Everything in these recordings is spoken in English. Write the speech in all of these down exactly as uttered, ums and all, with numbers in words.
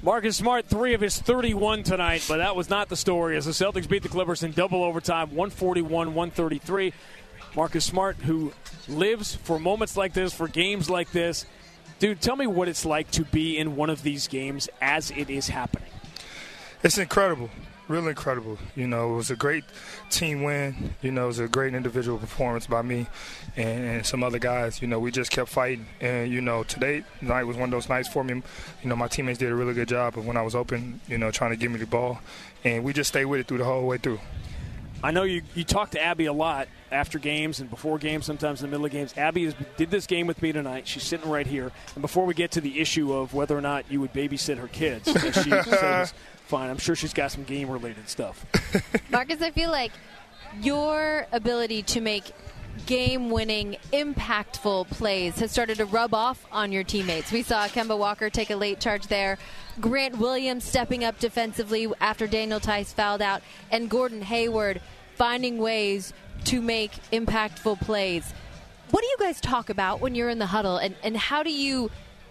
Marcus Smart, three of his thirty-one tonight, but that was not the story as the Celtics beat the Clippers in double overtime, one forty-one one thirty-three. Marcus Smart, who lives for moments like this, for games like this. Dude, tell me what it's like to be in one of these games as it is happening. It's incredible. Really incredible. You know, it was a great team win. You know, it was a great individual performance by me and, and some other guys. You know, we just kept fighting. And, you know, today night was one of those nights for me. You know, my teammates did a really good job of when I was open, you know, trying to give me the ball. And we just stayed with it through the whole way through. I know you, you talk to Abby a lot after games and before games, sometimes in the middle of games. Abby is, did this game with me tonight. She's sitting right here. And before we get to the issue of whether or not you would babysit her kids, as she says, fine, I'm sure she's got some game-related stuff. Marcus, I feel like your ability to make game-winning, impactful plays has started to rub off on your teammates. We saw Kemba Walker take a late charge there, Grant Williams stepping up defensively after Daniel Tice fouled out, and Gordon Hayward finding ways to make impactful plays. What do you guys talk about when you're in the huddle, and, and how do you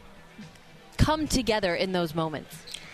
come together in those moments?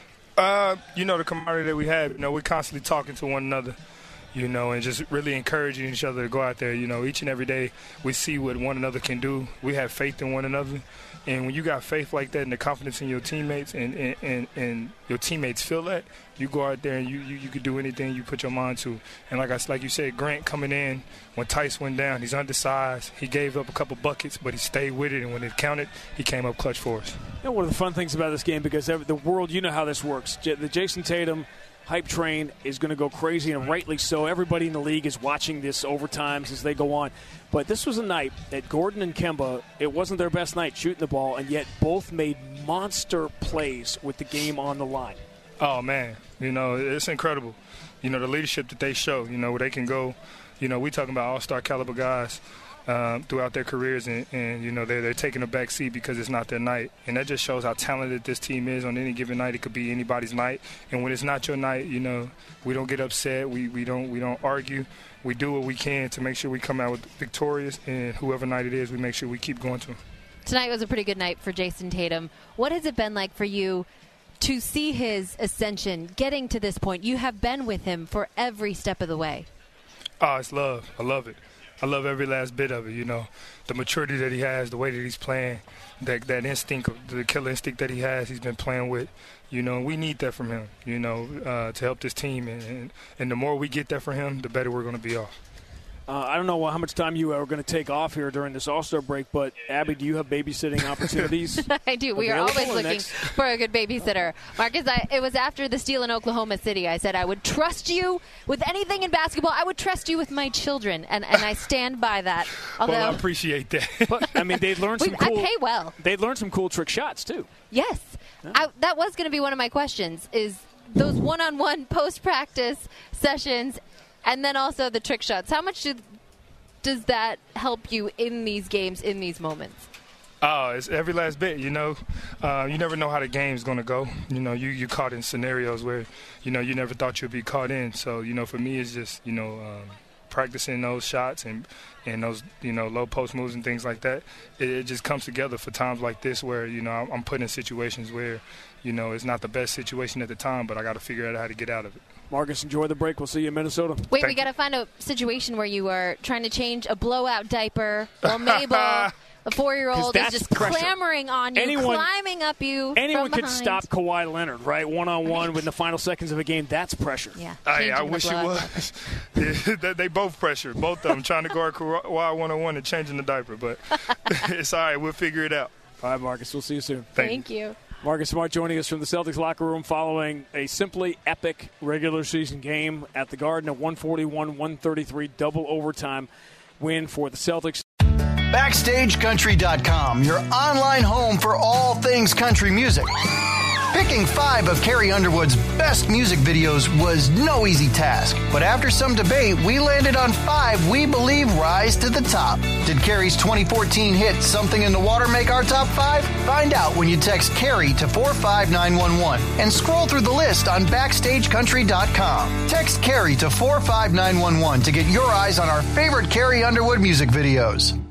Uh, you know, the camaraderie that we have, you know, we're constantly talking to one another, you know, and just really encouraging each other to go out there. You know, each and every day we see what one another can do. We have faith in one another. And when you got faith like that and the confidence in your teammates and, and, and, and your teammates feel that, you go out there and you, you, you can do anything you put your mind to. And like I like you said, Grant coming in, when Tice went down, he's undersized. He gave up a couple buckets, but he stayed with it. And when it counted, he came up clutch for us. You know, one of the fun things about this game, because the world, you know how this works. The Jason Tatum hype train is going to go crazy, and rightly so. Everybody in the league is watching this overtimes as they go on. But this was a night that Gordon and Kemba, it wasn't their best night shooting the ball, and yet both made monster plays with the game on the line. Oh, man. You know, it's incredible. You know, the leadership that they show, you know, where they can go. You know, we talking about all-star caliber guys um, throughout their careers, and, and you know, they're, they're taking a back seat because it's not their night. And that just shows how talented this team is. On any given night, it could be anybody's night. And when it's not your night, you know, we don't get upset. We, we don't we don't argue. We do what we can to make sure we come out with victorious, and whoever night it is, we make sure we keep going to them. Tonight was a pretty good night for Jason Tatum. What has it been like for you to see his ascension, getting to this point? You have been with him for every step of the way. Oh, it's love. I love it. I love every last bit of it, you know. The maturity that he has, the way that he's playing, that that instinct, the killer instinct that he has, he's been playing with. You know, we need that from him, you know, uh, to help this team. And, and, and the more we get that from him, the better we're going to be off. Uh, I don't know how much time you are going to take off here during this All-Star break, but, Abby, do you have babysitting opportunities? I do. We are always looking next? for a good babysitter. Marcus, I, it was after the steal in Oklahoma City. I said I would trust you with anything in basketball. I would trust you with my children, and, and I stand by that. Although, well, I appreciate that. But, I mean, they learned some we, cool – I pay well. They learned some cool trick shots, too. Yes. Yeah. I, that was going to be one of my questions, is those one-on-one post-practice sessions and then also the trick shots. How much do – does that help you in these games, in these moments? Oh, it's every last bit, you know. Uh, you never know how the game's going to go. You know, you, you're caught in scenarios where, you know, you never thought you'd be caught in. So, you know, for me, it's just, you know, um, practicing those shots and, and those, you know, low post moves and things like that. It, it just comes together for times like this where, you know, I'm put in situations where, you know, it's not the best situation at the time, but I got to figure out how to get out of it. Marcus, enjoy the break. We'll see you in Minnesota. Wait, Thank we got to find a situation where you are trying to change a blowout diaper while Mabel, a four-year-old, is just pressure. clamoring on you, anyone, climbing up you Anyone from could stop Kawhi Leonard, right? One-on-one right. in the final seconds of a game. That's pressure. Yeah, I, I wish it was. they, they both pressure, both of them, trying to guard Kawhi one-on-one and changing the diaper. But it's all right. We'll figure it out. All right, Marcus. We'll see you soon. Thank, Thank you. you. Marcus Smart joining us from the Celtics locker room following a simply epic regular season game at the Garden, a one forty-one one thirty-three double overtime win for the Celtics. Backstage Country dot com, your online home for all things country music. Picking five of Carrie Underwood's best music videos was no easy task, but after some debate, we landed on five we believe rise to the top. Did Carrie's twenty fourteen hit Something in the Water make our top five? Find out when you text Carrie to four five nine one one and scroll through the list on Backstage Country dot com. Text Carrie to four five nine one one to get your eyes on our favorite Carrie Underwood music videos.